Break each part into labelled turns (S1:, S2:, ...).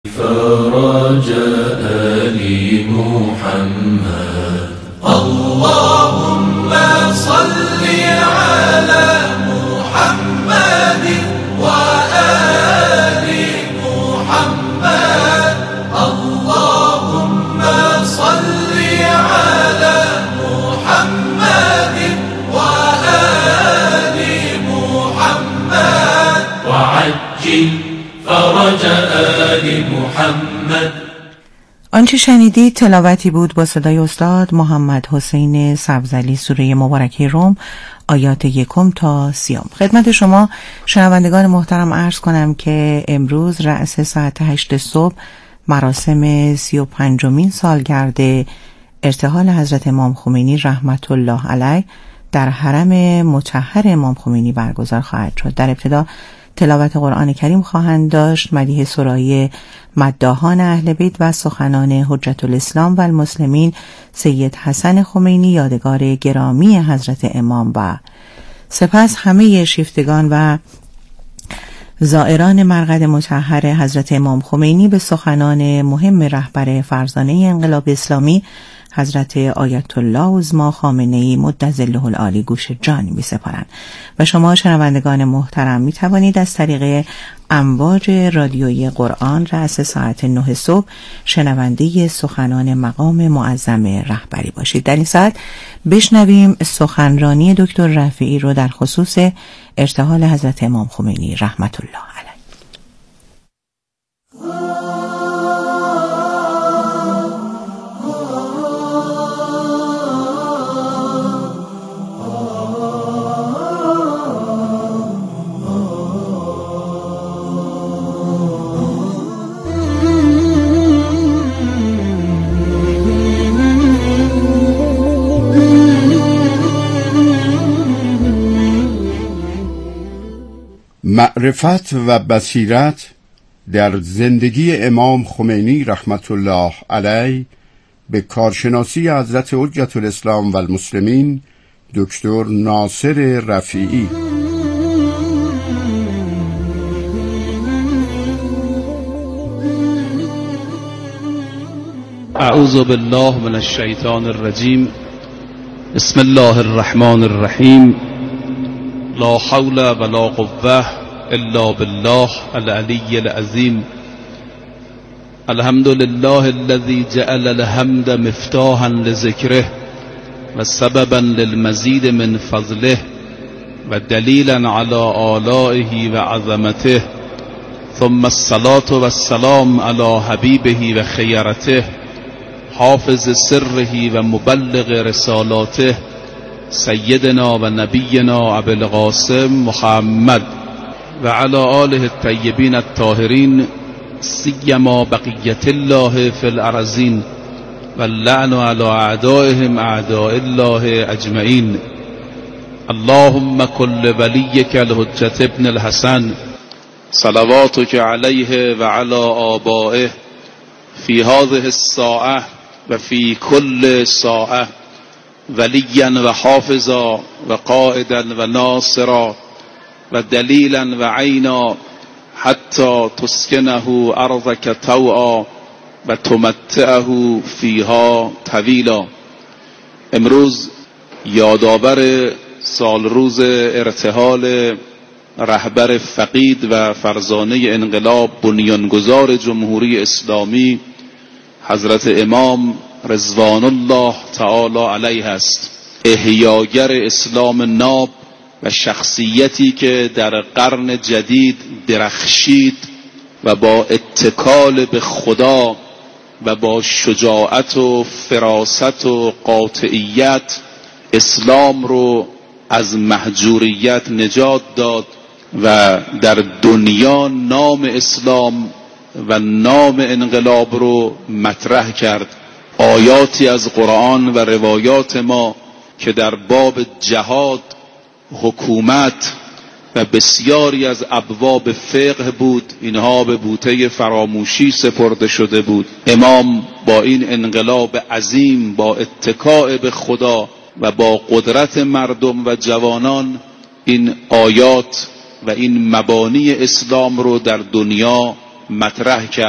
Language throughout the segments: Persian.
S1: فرج آل محمد اللهم صل على محمد وآل محمد اللهم صل على محمد وآل محمد وعجل فرج آل محمد.
S2: آنچه شنیدید تلاوتی بود با صدای استاد محمد حسین سبزعلی، سوره مبارکه روم، آیات 1 تا 30. خدمت شما شنوندگان محترم عرض کنم که امروز رأس ساعت 8 صبح مراسم 35مین سالگرد ارتحال حضرت امام خمینی رحمت الله علیه در حرم مطهر امام خمینی برگزار خواهد شد. در ابتدا تلاوت قرآن کریم خواهند داشت، مدیح سرای مداحان اهل بیت و سخنان حجت الاسلام و المسلمین سید حسن خمینی یادگار گرامی حضرت امام و سپس همه شیفتگان و زائران مرقد مطهر حضرت امام خمینی به سخنان مهم رهبر فرزانه انقلاب اسلامی حضرت آیت الله عظما خامنه‌ای مدظله العالی گوش جانی می‌سپارند و شما شنوندگان محترم می توانید از طریق امواج رادیویی قرآن رأس ساعت 9 صبح شنونده سخنان مقام معظم رهبری باشید. در این ساعت بشنویم سخنرانی دکتر رفیعی رو در خصوص ارتحال حضرت امام خمینی رحمت الله علیه.
S3: معرفت و بصیرت در زندگی امام خمینی رحمت الله علیه به کارشناسی حضرت حجت الاسلام و المسلمین دکتر ناصر رفیعی.
S4: اعوذ بالله من الشیطان الرجیم. بسم الله الرحمن الرحیم. لا حول ولا قوة الا بالله العلی العظیم. الحمد لله الذي جعل الحمد مفتاحا لذكره و سببا للمزید من فضله و دلیلا على آلائه و عظمته، ثم الصلاة والسلام على حبیبه و خیرته حافظ سره و مبلغ رسالاته سیدنا و نبینا ابو القاسم محمد و علی آله الطیبین الطاهرین سیما بقیت الله فی الارضین و اللعن علی اعدائهم اعداء الله اجمعین. اللهم کل ولیک الحجة ابن الحسن صلواتک علیه و علی آبائه فی هذه الساعه و فی کل ساعه ولیا و حافظا و قائدا و ناصرا و دلیلا و عینا حتی تسکنه ارضک طوعا و تمتعه فیها طویلا. امروز یادآور سال روز ارتحال رهبر فقید و فرزانه انقلاب بنیانگذار جمهوری اسلامی حضرت امام رضوان الله تعالی علیه است. احیاگر اسلام ناب و شخصیتی که در قرن جدید درخشید و با اتکال به خدا و با شجاعت و فراست و قاطعیت اسلام رو از محجوریت نجات داد و در دنیا نام اسلام و نام انقلاب رو مطرح کرد. آیاتی از قرآن و روایات ما که در باب جهاد، حکومت و بسیاری از ابواب فقه بود، اینها به بوته فراموشی سپرده شده بود. امام با این انقلاب عظیم، با اتکاء به خدا و با قدرت مردم و جوانان، این آیات و این مبانی اسلام رو در دنیا مطرح کرد.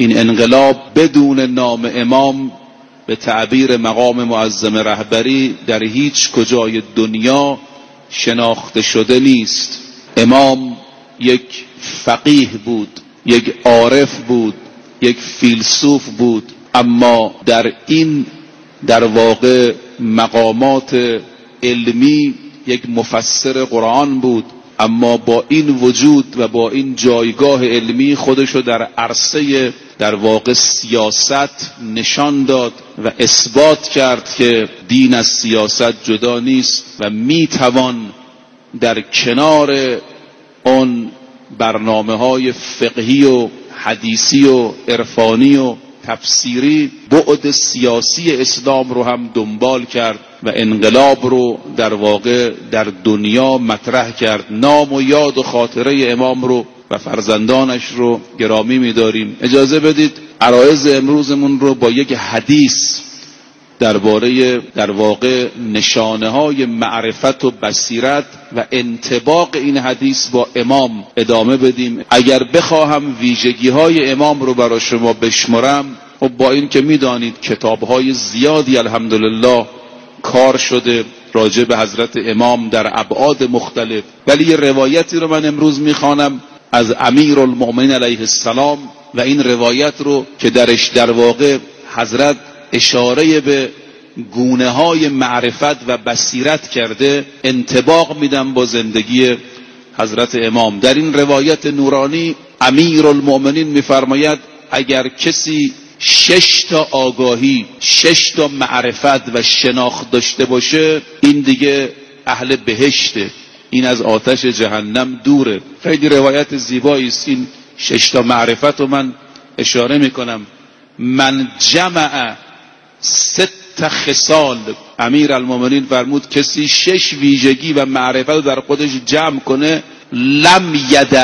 S4: این انقلاب بدون نام امام به تعبیر مقام معظم رهبری در هیچ کجای دنیا شناخته شده نیست. امام یک فقیه بود، یک عارف بود، یک فیلسوف بود، اما در این در واقع مقامات علمی یک مفسر قرآن بود، اما با این وجود و با این جایگاه علمی خودشو در عرصه در واقع سیاست نشان داد و اثبات کرد که دین از سیاست جدا نیست و میتوان در کنار اون برنامه‌های فقهی و حدیثی و عرفانی و تفسیری بعد سیاسی اسلام رو هم دنبال کرد و انقلاب رو در واقع در دنیا مطرح کرد. نام و یاد و خاطره امام رو و فرزندانش رو گرامی می‌داریم. اجازه بدید عرایض امروزمون رو با یک حدیث درباره در واقع نشانه‌های معرفت و بصیرت و انطباق این حدیث با امام ادامه بدیم. اگر بخواهم ویژگی‌های امام رو برای شما بشمرم، و با این که می‌دانید کتاب‌های زیادی الحمدلله کار شده راجع به حضرت امام در ابعاد مختلف، ولی یه روایتی رو من امروز می‌خوانم از امیرالمؤمنین علیه السلام و این روایت رو که درش در واقع حضرت اشاره به گونه‌های معرفت و بصیرت کرده انطباق میدم با زندگی حضرت امام. در این روایت نورانی امیرالمؤمنین میفرماید اگر کسی 6 تا آگاهی، 6 تا معرفت و شناخت داشته باشه، این دیگه اهل بهشته، این از آتش جهنم دوره. خیلی روایت زیبایی است. این 6 تا معرفت رو من اشاره میکنم. من جمع 6 خصال، امیرالمؤمنین فرمود کسی 6 ویژگی و معرفت رو در خودش جمع کنه، لم یدع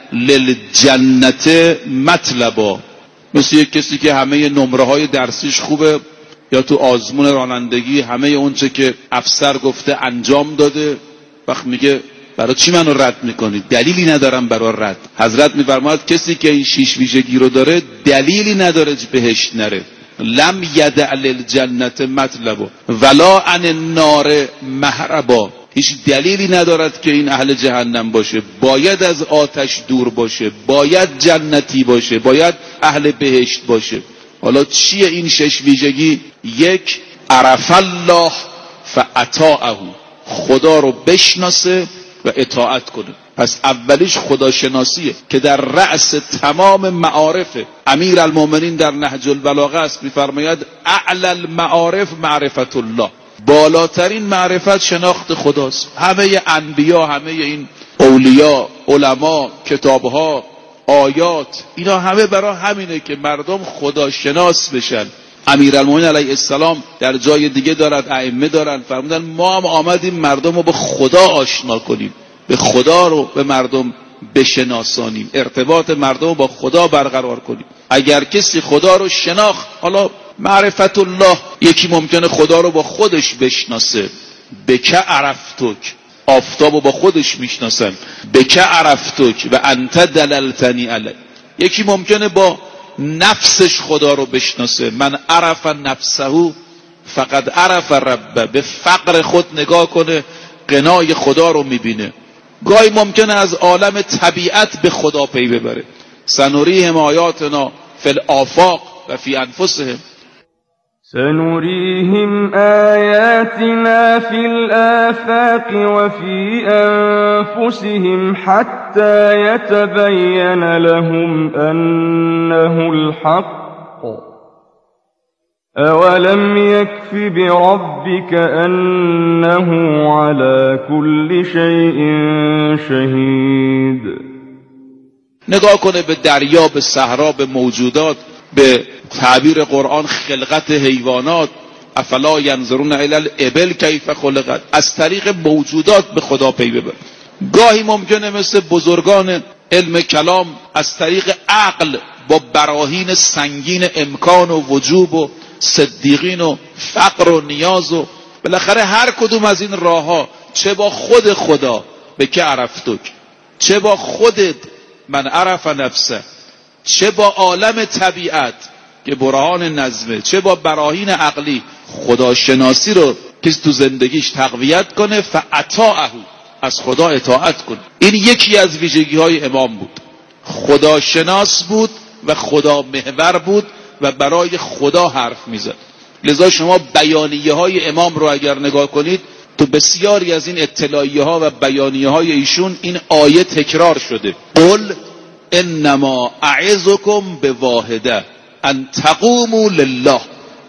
S4: للجنت مطلبا، مثل یک کسی که همه نمره های درسیش خوبه یا تو آزمون رانندگی همه اونچه که افسر گفته انجام داده، وقت میگه برای چی منو رد میکنید؟ دلیلی ندارم برای رد. حضرت میفرماید کسی که این 6 ویژگی رو داره دلیلی نداره بهشت نره. لم یدع للجنت مطلبا ولا عن النار مهربا، هیچ دلیلی ندارد که این اهل جهنم باشه، باید از آتش دور باشه، باید جنتی باشه، باید اهل بهشت باشه. حالا چیه این 6 ویژگی؟ 1 عرف الله فاطاعه، خدا رو بشناسه و اطاعت کنه. پس اولیش خداشناسیه که در رأس تمام معارفه. امیرالمؤمنین در نهج البلاغه است میفرماید اعلی المعارف معرفت الله، بالاترین معرفت شناخت خداست. همه انبیا، همه این اولیا، علما، کتابها، آیات، اینا همه برای همینه که مردم خداشناس بشن. امیرالمؤمنین علیه السلام در جای دیگه دارد، ائمه دارن فرمودن ما هم آمدیم مردم رو به خدا آشنا کنیم، به خدا رو به مردم بشناسانیم، ارتباط مردم رو با خدا برقرار کنیم. اگر کسی خدا رو شناخت، حالا معرفت الله، یکی ممکنه خدا رو با خودش بشناسه، بکه عرفتک، آفتاب رو با خودش میشناسن، بکه عرفتک و انت دللتنی علی. یکی ممکنه با نفسش خدا رو بشناسه، من عرف نفسه فقد عرف ربه، به فقر خود نگاه کنه غنای خدا رو میبینه. گاهی ممکنه از عالم طبیعت به خدا پی ببره. سنوریهم آیاتنا فی الآفاق و فی انفسهم،
S5: سنريهم آياتنا في الآفاق وفي أنفسهم حتى يتبين لهم أنه الحق أولم يكف بربك أنه على كل شيء شهيد.
S4: نگاه کنه به دریا، به صحرا، به موجودات، به تعبیر قرآن خلقت حیوانات، افلا ینظرون الی الابل کیف خلقت. از طریق موجودات به خدا پی ببر. گاهی ممکنه مثل بزرگان علم کلام از طریق عقل با براهین سنگین امکان و وجوب و صدیقین و فقر و نیاز و بالاخره هر کدوم از این راه ها، چه با خود خدا به که عرفتک، چه با خودت من عرف نفسه، چه با عالم طبیعت که برهان نظمه، چه با براهین عقلی خداشناسی رو کسی تو زندگیش تقویت کنه، فاطاعه، از خدا اطاعت کنه. این یکی از ویژگی های امام بود. خداشناس بود و خدا محور بود و برای خدا حرف میزد. لذا شما بیانیه های امام رو اگر نگاه کنید، تو بسیاری از این اطلاعیه ها و بیانیه های ایشون این آیه تکرار شده. قل انما اعظکم بواحده ان تقوموا لله.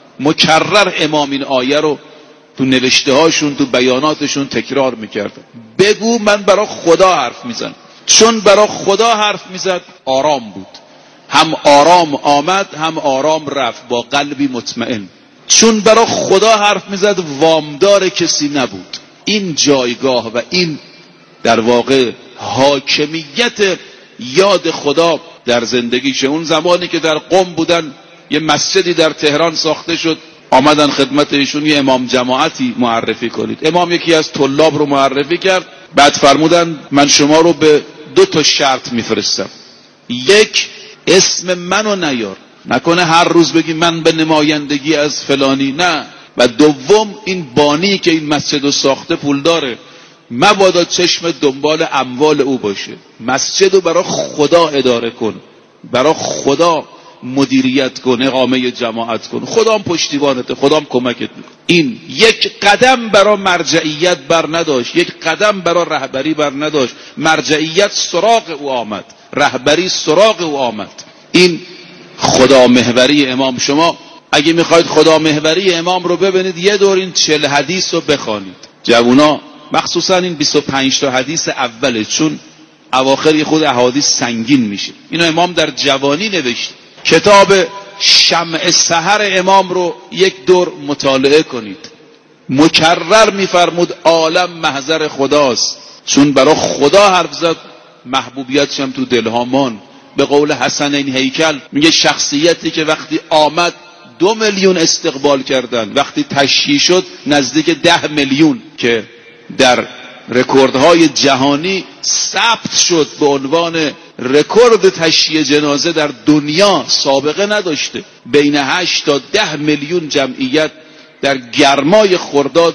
S4: مکرر امام این آیه رو تو نوشته هاشون، تو بیاناتشون تکرار میکردن. بگو من برای خدا حرف میزنم. چون برای خدا حرف میزد آرام بود، هم آرام آمد هم آرام رفت، با قلبی مطمئن. چون برای خدا حرف میزد وامدار کسی نبود. این جایگاه و این در واقع حاکمیت یاد خدا در زندگیشه. اون زمانی که در قم بودن، یه مسجدی در تهران ساخته شد، آمدن خدمت ایشون یه امام جماعتی معرفی کنید. امام یکی از طلاب رو معرفی کرد، بعد فرمودن من شما رو به 2 شرط میفرستم. یک، اسم منو نیار، نکنه هر روز بگی من به نمایندگی از فلانی، نه. و دوم، این بانی که این مسجد رو ساخته پول داره، مبادا چشم دنبال اموال او باشه. مسجد رو برای خدا اداره کن، برای خدا مدیریت کن، اقامه جماعت کن، خدا هم پشتیبانته، خدا هم کمکت میکنه. این یک قدم برای مرجعیت بر نداشت، یک قدم برای رهبری بر نداشت. مرجعیت سراغ او آمد، رهبری سراغ او آمد. این خدا محوری امام. شما اگه میخواید خدا محوری امام رو ببینید، یه دور این 40 حدیث رو بخوانید. جوونا مخصوصا این 25 تا حدیث اوله، چون اواخر خود احادیث سنگین میشه. اینو امام در جوانی نوشت. کتاب شمع سحر امام رو یک دور مطالعه کنید. مکرر میفرمود عالم محضر خداست. چون برای خدا حرف زد، محبوبیتش هم تو دلها ماند. به قول حسن این هیکل میگه شخصیتی که وقتی آمد 2 میلیون استقبال کردن، وقتی تشییع شد نزدیک 10 میلیون، که در رکوردهای جهانی ثبت شد به عنوان رکورد تشییع جنازه در دنیا، سابقه نداشته. بین 8 تا 10 میلیون جمعیت در گرمای خرداد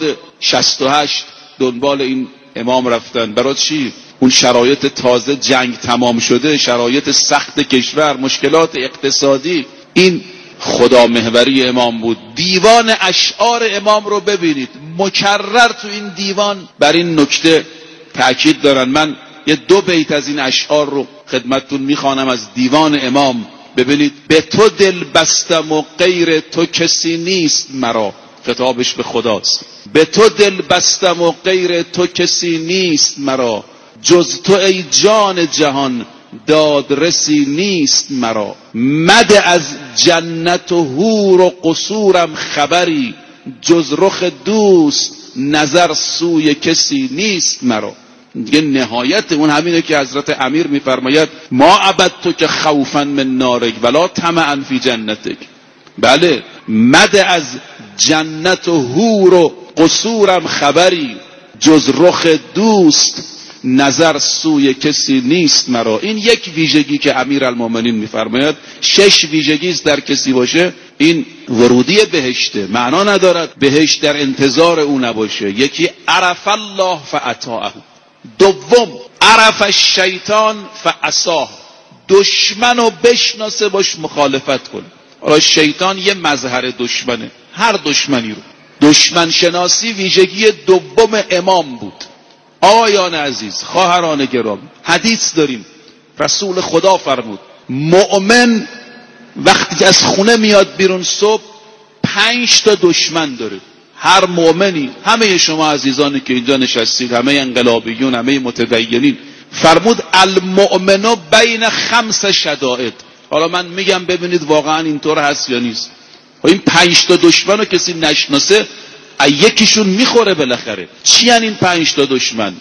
S4: 68 دنبال این امام رفتن. برای چی؟ اون شرایط تازه جنگ تمام شده، شرایط سخت کشور، مشکلات اقتصادی. این خدا محوری امام بود. دیوان اشعار امام رو ببینید، مکرر تو این دیوان بر این نکته تأکید دارن. من یه 2 بیت از این اشعار رو خدمتتون میخوانم از دیوان امام. ببینید: به تو دل بستم و غیر تو کسی نیست مرا. خطابش به خداست. به تو دل بستم و غیر تو کسی نیست مرا، جز تو ای جان جهان دادرسی نیست مرا. مده از جنت و حور و قصورم خبری، جز رخ دوست نظر سوی کسی نیست مرا. دیگه نهایت اون همینه که حضرت امیر میفرماید: ما عبدتو که خوفا من نارک ولا طمعا فی جنتک. بله، مده از جنت و حور و قصورم خبری، جز رخ دوست نظر سوی کسی نیست مرا. این یک ویژگی که امیرالمومنین میفرماید. 6 ویژگی است در کسی باشه، این ورودی بهشته. معنا ندارد بهشت در انتظار او نباشه. یکی: عرف الله فاطاعه. دوم: عرف الشیطان فعصاه. دشمنو بشناسه، باش مخالفت کنه. حالا شیطان یه مظهر دشمنه، هر دشمنی رو. دشمن شناسی ویژگی دوم امام بود. آقایان عزیز، خواهران گرامی، حدیث داریم. رسول خدا فرمود مؤمن وقتی از خونه میاد بیرون صبح 5 تا دشمن داره. هر مؤمنی، همه شما عزیزانی که اینجا نشستید، همه انقلابیون، همه متدینین، فرمود المؤمن بین 5 شدائد. حالا من میگم ببینید واقعا اینطور هست یا نیست. این 5 تا دشمن رو کسی نشناسه، یکیشون میخوره بالاخره. چی ان این 5 تا دشمن؟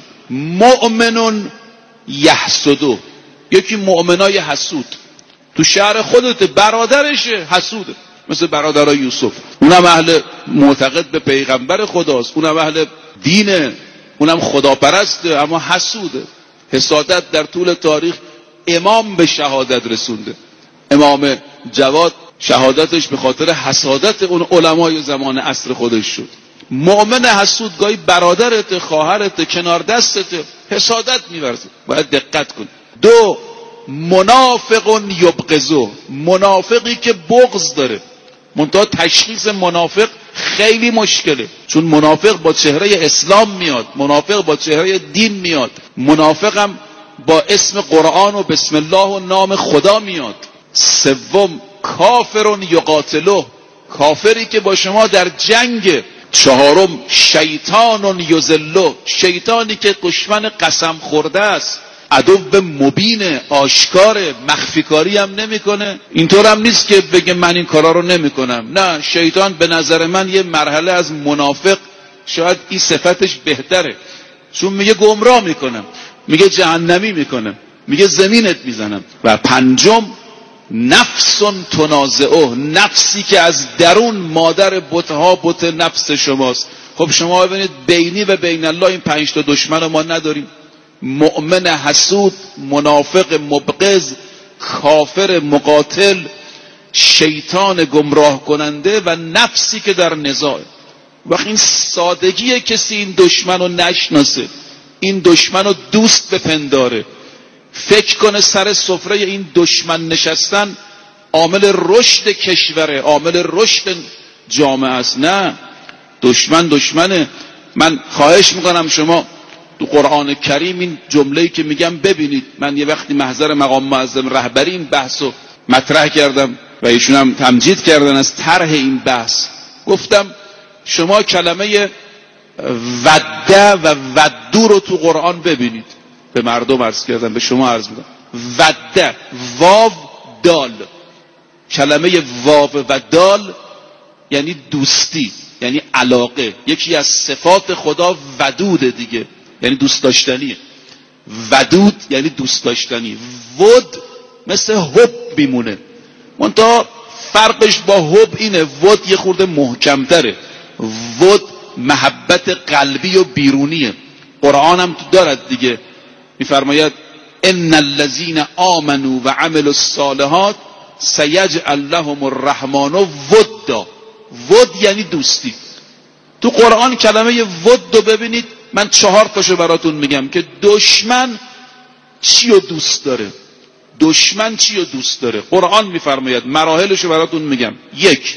S4: مؤمنون یحسدو. یکی مؤمنای حسود، تو شهر خودت برادرشه حسوده، مثل برادرای یوسف. اونم اهل معتقد به پیغمبر خداست، اونم اهل دینه، اونم خداپرسته، اما حسوده. حسادت در طول تاریخ امام به شهادت رسونده. امام جواد شهادتش به خاطر حسادت اون علمای زمان عصر خودش شد. مؤمن حسود گاهی برادرت، خواهرت، کنار دستت، حسادت می‌ورزه، باید دقت کن. دو، منافق یبغضه، منافقی که بغض داره. منتها تشخیص منافق خیلی مشکله، چون منافق با چهره اسلام میاد، منافق با چهره دین میاد، منافق هم با اسم قرآن و بسم الله و نام خدا میاد. سوم، کافر یقاتله، کافری که با شما در جنگ. چهارم، شیطان یذله، شیطانی که دشمن قسم خورده است، عدو مبین، آشکار، مخفی کاری هم نمیکنه. اینطور هم نیست که بگه من این کارا رو نمیکنم، نه، شیطان به نظر من یه مرحله از منافق، شاید این صفتش بهتره، چون میگه گمراه میکنم، میگه جهنمی میکنم، میگه زمینت میزنم. و پنجم، نفس تنازعه، نفسی که از درون مادر بتها بت نفس شماست. خب شما ببینید بینی و بین الله این 5 تا دشمن رو ما نداریم؟ مؤمن حسود، منافق مبغض، کافر مقاتل، شیطان گمراه کننده و نفسی که در نزاع. وقتی این سادگی کسی این دشمن رو نشناسه، این دشمن رو دوست بپنداره، فکر کنه سر سفره این دشمن نشستن عامل رشد کشوره، عامل رشد جامعه است. نه، دشمن دشمنه. من خواهش میکنم شما تو قرآن کریم این جمله‌ای که میگم ببینید. من یه وقتی محضر مقام معظم رهبری این بحثو مطرح کردم و ایشون هم تمجید کردن از طرح این بحث. گفتم شما کلمه وده و ودو رو تو قرآن ببینید. به مردم عرض کردم، به شما عرض میکنم. وده، واو دال، کلمه واو و دال یعنی دوستی، یعنی علاقه. یکی از صفات خدا ودوده دیگه، یعنی دوست داشتنیه. ودود یعنی دوست داشتنی. ود مثل حب میمونه، منتها فرقش با حب اینه، ود یه خورده محکمتره. ود محبت قلبی و بیرونیه. قرآن هم تو دارد دیگه، میفرماید ان الذين آمنوا و عملوا الصالحات سیجعل لهم الرحمن ودا. ود یعنی دوستی. تو قرآن کلمه ود رو ببینید. من 4 تاشو براتون میگم که دشمن چی رو دوست داره. دشمن چی رو دوست داره؟ قرآن میفرماید، مراحلشو براتون میگم. 1،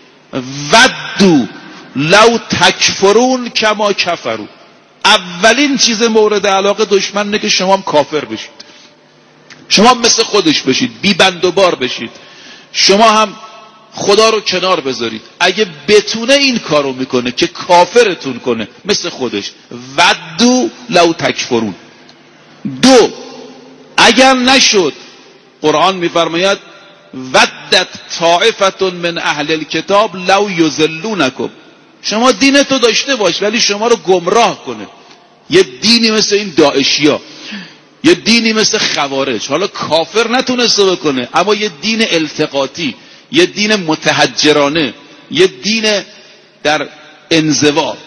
S4: ودو لو تکفرون کما کفروا. اولین چیز مورد علاقه دشمن اینه که شما هم کافر بشید، شما هم مثل خودش بشید، بی بند و بار بشید، شما هم خدا رو کنار بذارید. اگه بتونه این کارو میکنه که کافرتون کنه مثل خودش. ودو لو تکفرون. 2، اگر نشد قرآن میفرماید ودت طائفة من اهل الكتاب لو یضلونکم. شما دینتو داشته باش ولی شما رو گمراه کنه. یه دینی مثل این داعشیا، یه دینی مثل خوارج، حالا کافر نتونسته بکنه اما یه دین التقاطی، یه دین متحجرانه، یه دین در انزوا.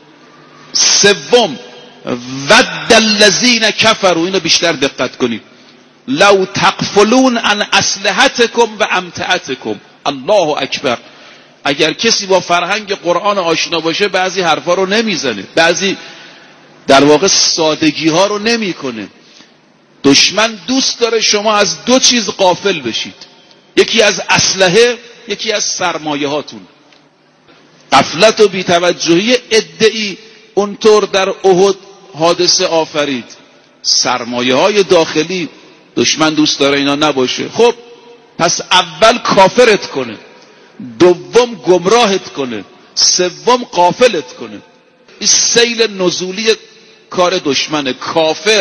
S4: 3، ود الذین کفروا. اینو بیشتر دقت کنید. لو تغفلون عن اسلحتکم و امتعتکم. الله اکبر. اگر کسی با فرهنگ قرآن آشنا باشه بعضی حرفا رو نمیزنه، بعضی در واقع سادگی ها رو نمیکنه. دشمن دوست داره شما از 2 چیز غافل بشید، یکی از اسلحه، یکی از سرمایه هاتون. غفلت و بی‌توجهی ادعی اونطور در احد حادثه آفرید. سرمایه های داخلی دشمن دوست داره اینا نباشه. خب پس اول کافرت کنه، 2 گمراهت کنه، 3 غافلت کنه. این سیل نزولی کار دشمنه. کافر،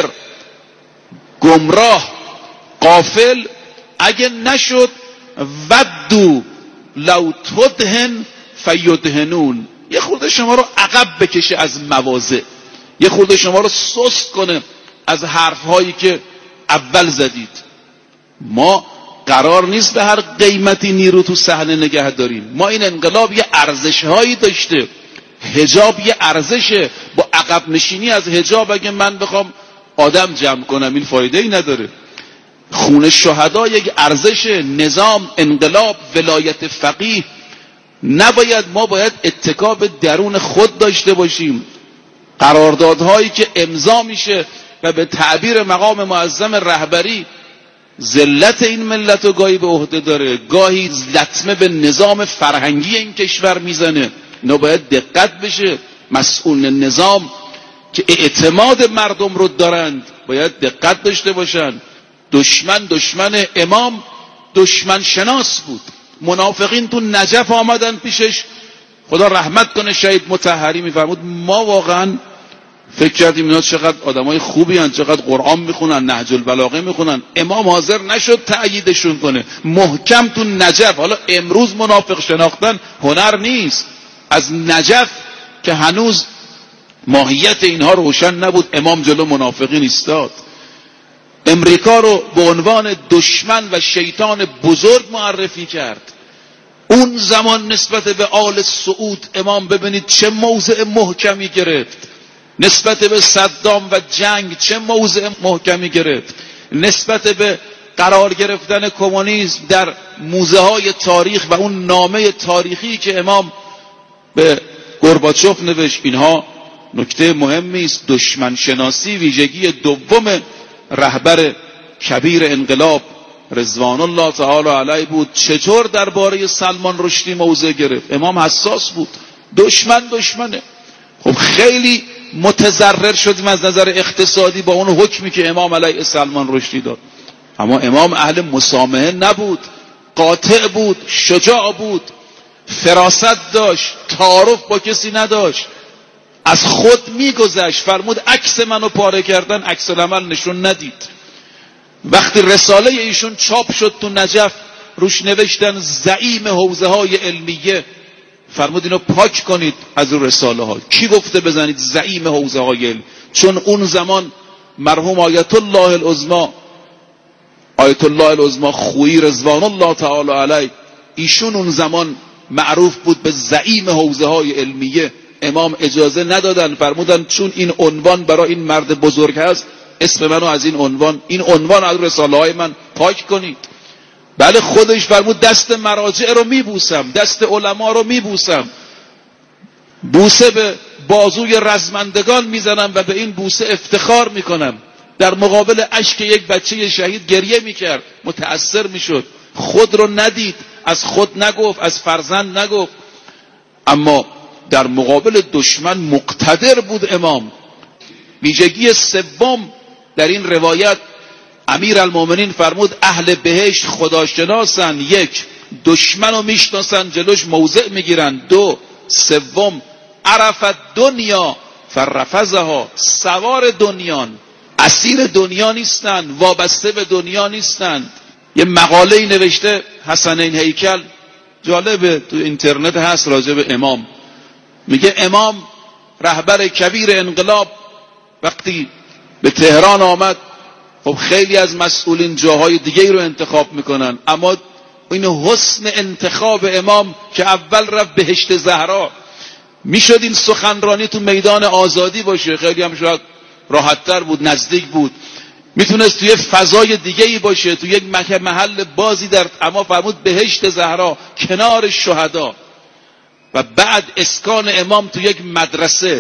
S4: گمراه، غافل. اگه نشد ودو لو تدهن فیدهنون. یه خورده شما رو عقب بکشه از مواضع، یه خورده شما رو سست کنه از حرفهایی که اول زدید. ما قرار نیست به هر قیمتی نیرو تو صحنه نگه داریم. ما این انقلاب یه ارزش‌هایی داشته. حجاب یه ارزشه. با عقب نشینی از حجاب اگه من بخوام آدم جمع کنم این فایده ای نداره. خون شهدا یک ارزش، نظام، انقلاب، ولایت فقیه نباید. ما باید اتکا به درون خود داشته باشیم. قراردادهایی که امضا میشه و به تعبیر مقام معظم رهبری ذلت این ملت رو گاهی به عهده داره، گاهی لطمه به نظام فرهنگی این کشور میزنه. اینا باید دقت بشه. مسئول نظام که اعتماد مردم رو دارند باید دقت داشته باشن. دشمن امام دشمن شناس بود. منافقین تو نجف آمدن پیشش، خدا رحمت کنه شهید مطهری میفرمود ما واقعا فکر کردیم اینا چقدر آدمای خوبی هن، چقدر قرآن میخونن، نهج البلاغه میخونن. امام حاضر نشد تأییدشون کنه، محکم تو نجف. حالا امروز منافق شناختن هنر نیست. از نجف که هنوز ماهیت اینها روشن نبود، امام جلو منافقین ایستاد. امریکا رو به عنوان دشمن و شیطان بزرگ معرفی کرد. اون زمان نسبت به آل سعود امام ببینید چه موضع محکمی گرفت. نسبت به صدام و جنگ چه موضع محکمی گرفت. نسبت به قرار گرفتن کمونیسم در موزه های تاریخ و اون نامه تاریخی که امام به گورباچوف نوشت، اینها نکته مهمی است. دشمن شناسی ویژگی دوم رهبر کبیر انقلاب رضوان الله تعالی علیه بود. چطور درباره سلمان رشدی موضع گرفت؟ امام حساس بود. دشمنه. خب خیلی متضرر شدیم از نظر اقتصادی با اون حکمی که امام علیه سلمان رشدی داد، اما امام اهل مسامحه نبود. قاطع بود، شجاع بود، فراست داشت، تعارف با کسی نداشت، از خود میگذشت. فرمود عکس منو پاره کردن، عکس العمل نشون ندید. وقتی رساله ایشون چاپ شد تو نجف، روش نوشتن زعیم حوزه های علمیه. فرمود اینو پاک کنید از اون رساله ها. کی گفته بزنید زعیم حوزه های علم؟ چون اون زمان مرحوم آیت الله العظما خویی رضوان الله تعالی علیه، ایشون اون زمان معروف بود به زعیم حوزه های علمیه. امام اجازه ندادن، فرمودن چون این عنوان برای این مرد بزرگ هست، اسم منو از این عنوان از رساله های من پاک کنید. بله خودش فرمود دست مراجع رو میبوسم، دست علما رو میبوسم، بوسه به بازوی رزمندگان میزنم و به این بوسه افتخار میکنم. در مقابل اشک یک بچه شهید گریه میکرد، متأثر میشد. خود رو ندید، از خود نگفت، از فرزند نگفت، اما در مقابل دشمن مقتدر بود امام. ویژگی سوم در این روایت، امیرالمومنین فرمود اهل بهشت خداشناسن. یک، دشمن رو میشناسن، جلوش موضع میگیرن. دو، سوم، عرفت دنیا فرفضها، سوار دنیان، اسیر دنیا نیستن، وابسته به دنیا نیستن. یه مقاله نوشته حسنین هیکل، جالبه، تو اینترنت هست، راجع به امام. میگه امام رهبر کبیر انقلاب وقتی به تهران آمد، خب خیلی از مسئولین جاهای دیگه رو انتخاب میکنن، اما این حسن انتخاب امام که اول رفت بهشت زهرا. میشد این سخنرانی تو میدان آزادی باشه، خیلی هم شاید راحت‌تر بود، نزدیک بود. میتونست توی فضای دیگه‌ای باشه، توی یک محل بازی در، اما فرمود بهشت زهرا کنار شهدا. و بعد اسکان امام تو یک مدرسه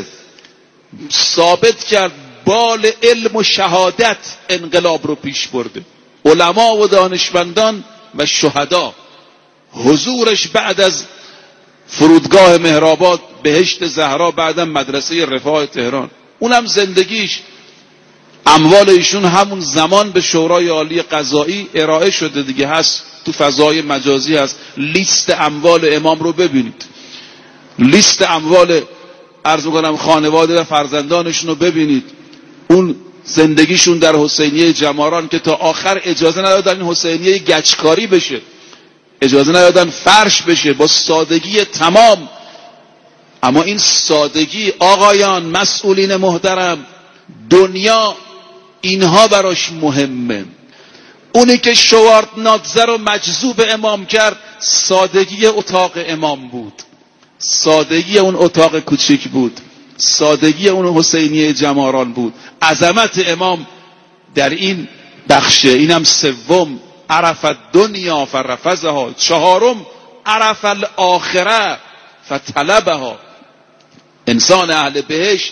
S4: ثابت کرد بال علم و شهادت انقلاب رو پیش برده. علما و دانشمندان و شهدا حضورش بعد از فرودگاه مهرآباد، بهشت زهرا، بعدم مدرسه رفاه تهران. اونم زندگیش، اموال ایشون همون زمان به شورای عالی قضایی ارائه شده دیگه، هست تو فضای مجازی هست. لیست اموال امام رو ببینید، لیست اموال عرض می‌کنم خانواده و فرزندانشون رو ببینید. اون زندگیشون در حسینیه جماران که تا آخر اجازه ندادن این حسینیه گچکاری بشه، اجازه ندادن فرش بشه، با سادگی تمام. اما این سادگی، آقایان مسئولین محترم، دنیا اینها براش مهمه. اونی که شواردنادزه رو مجذوب امام کرد، سادگی اتاق امام بود، سادگی اون اتاق کوچیک بود، سادگی اون حسینیه جماران بود. عظمت امام در این بخشه. اینم سوم، عرف الدنیا فرفضها. چهارم، عرف الاخره فطلبها. انسان اهل بهشت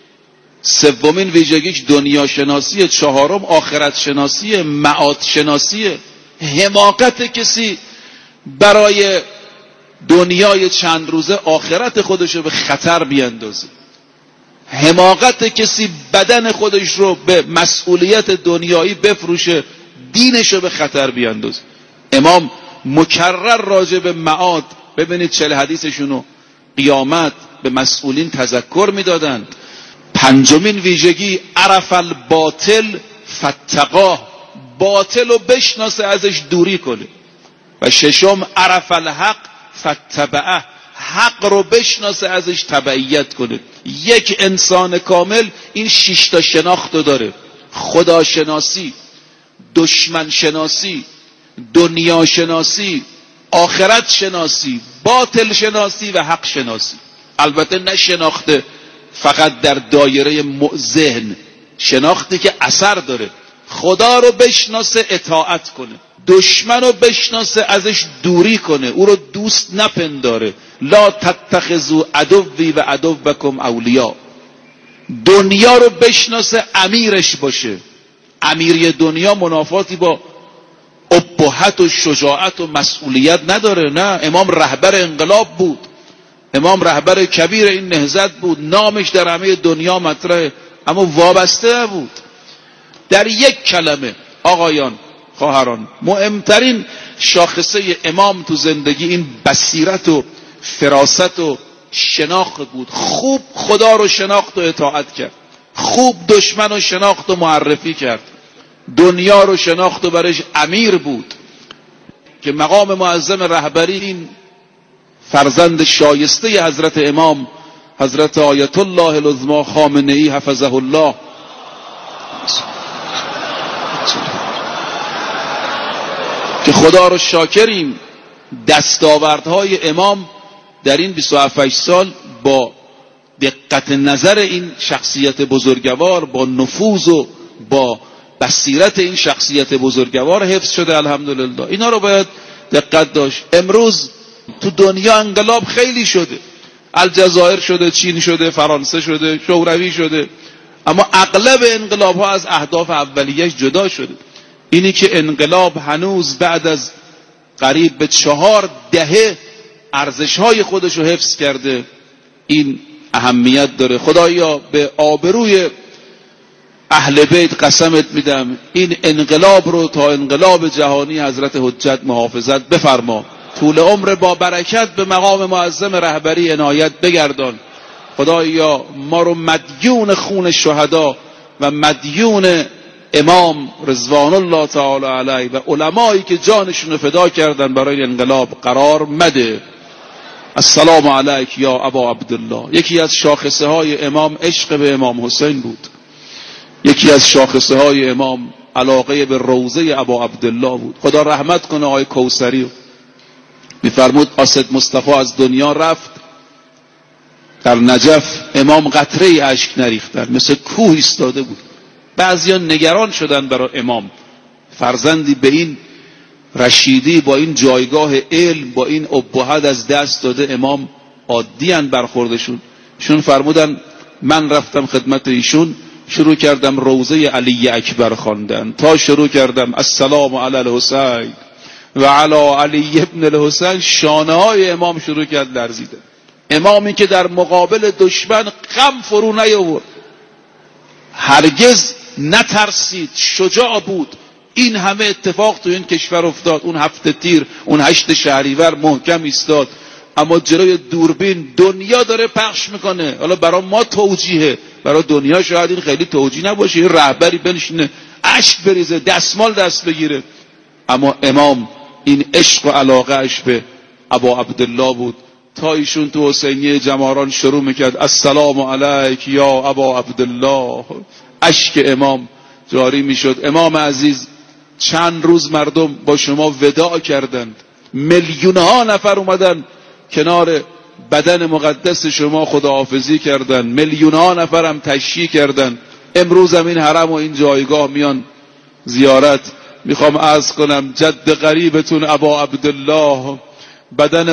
S4: سومین ویژگیش دنیا شناسیه، چهارم آخرت شناسیه، معاد شناسیه. حماقت کسی برای دنیای چند روزه آخرت خودشو به خطر بیندازه. حماقت کسی بدن خودش رو به مسئولیت دنیایی بفروشه، دینشو به خطر بیندازه. امام مکرر راجع به معاد، ببینید 40 حدیثشونو قیامت به مسئولین تذکر میدادند. پنجمین ویژگی، عرف الباطل فاتقاه. باطل رو بشناسه، ازش دوری کنه. و ششم، عرف الحق فاتبعه. حق رو بشناسه، ازش تبعیت کنه. یک انسان کامل این 6 تا شناخت رو داره: خداشناسی، دشمن شناسی، دنیا شناسی، آخرت شناسی، باطل شناسی و حق شناسی. البته نه شناخته فقط در دایره ذهن، شناختی که اثر داره. خدا رو بشناسه، اطاعت کنه. دشمن رو بشناسه، ازش دوری کنه، او رو دوست نپنداره. لا تتخذوا عدوی و عدوکم اولیاء. دنیا رو بشناسه، امیرش باشه. امیری دنیا منافاتی با ابهت و شجاعت و مسئولیت نداره. نه، امام رهبر انقلاب بود، امام رهبر کبیر این نهضت بود، نامش در همه دنیا مطرحه، اما وابسته نبود. در یک کلمه آقایان، خواهران، مهمترین شاخصه امام تو زندگی این بصیرت و فراست و شناخت بود. خوب خدا رو شناخت و اطاعت کرد، خوب دشمن رو شناخت و معرفی کرد، دنیا رو شناخت و برش امیر بود. که مقام معظم رهبری این فرزند شایسته حضرت امام، حضرت آیت الله العظما خامنه‌ای حفظه الله، که خدا رو شاکریم، دستاوردهای امام در این 27 سال با دقت نظر این شخصیت بزرگوار، با نفوذ و با بصیرت این شخصیت بزرگوار حفظ شده. الحمدلله اینا رو باید دقت داشت. امروز تو دنیا انقلاب خیلی شده، الجزایر شده، چین شده، فرانسه شده، شوروی شده، اما اغلب انقلاب ها از اهداف اولیه‌اش جدا شده. اینی که انقلاب هنوز بعد از قریب به 4 دهه ارزش های خودش رو حفظ کرده، این اهمیت داره. خدایا به آبروی اهل بیت قسمت میدم، این انقلاب رو تا انقلاب جهانی حضرت حجت محافظت بفرما، طول عمر با برکت به مقام معظم رهبری عنایت بگردان. خدایا ما رو مدیون خون شهدا و مدیون امام رضوان الله تعالی علیه و علمایی که جانشون فدا کردن برای انقلاب قرار مده. السلام علیک یا ابا عبدالله. یکی از شاخصه های امام عشق به امام حسین بود. یکی از شاخصه های امام علاقه به روضه ابا عبدالله بود. خدا رحمت کنه آقای کوثری. میفرمود قاصد مصطفی از دنیا رفت، در نجف امام قطره اشک نریختن، مثل کوه ایستاده بود. بعضیا نگران شدن برای امام، فرزندی به این رشیدی، با این جایگاه علم، با این ابهت از دست داده. امام عادیان برخوردشون. شون فرمودن من رفتم خدمت ایشون، شروع کردم روضه علی اکبر خواندن، تا شروع کردم السلام علی الحسین و علی علی ابن الحسین، شانه های امام شروع کرد لرزیدن. امامی که در مقابل دشمن غم فرو نیاورد، هرگز نترسید، شجاع بود. این همه اتفاق تو این کشور افتاد، اون 7 تیر، اون 8 شهریور محکم ایستاد، اما جلوی دوربین دنیا داره پخش میکنه. حالا برای ما توجیهه، برای دنیا شاید این خیلی توجیه نباشه، این رهبری بنشینه اشک بریزه، دستمال دست بگیره. اما امام این عشق و علاقه اش به ابا عبدالله بود. تا ایشون تو حسینیه جماران شروع میکرد السلام علیک یا ابا عبدالله، اشک امام جاری میشد. امام عزیز چند روز مردم با شما وداع کردند، میلیون ها نفر اومدن کنار بدن مقدس شما خداحافظی کردند، میلیون ها نفر هم تشییع کردند. امروز هم این حرم و این جایگاه میان زیارت. میخوام عرض کنم جد غریبتون ابا عبدالله بدن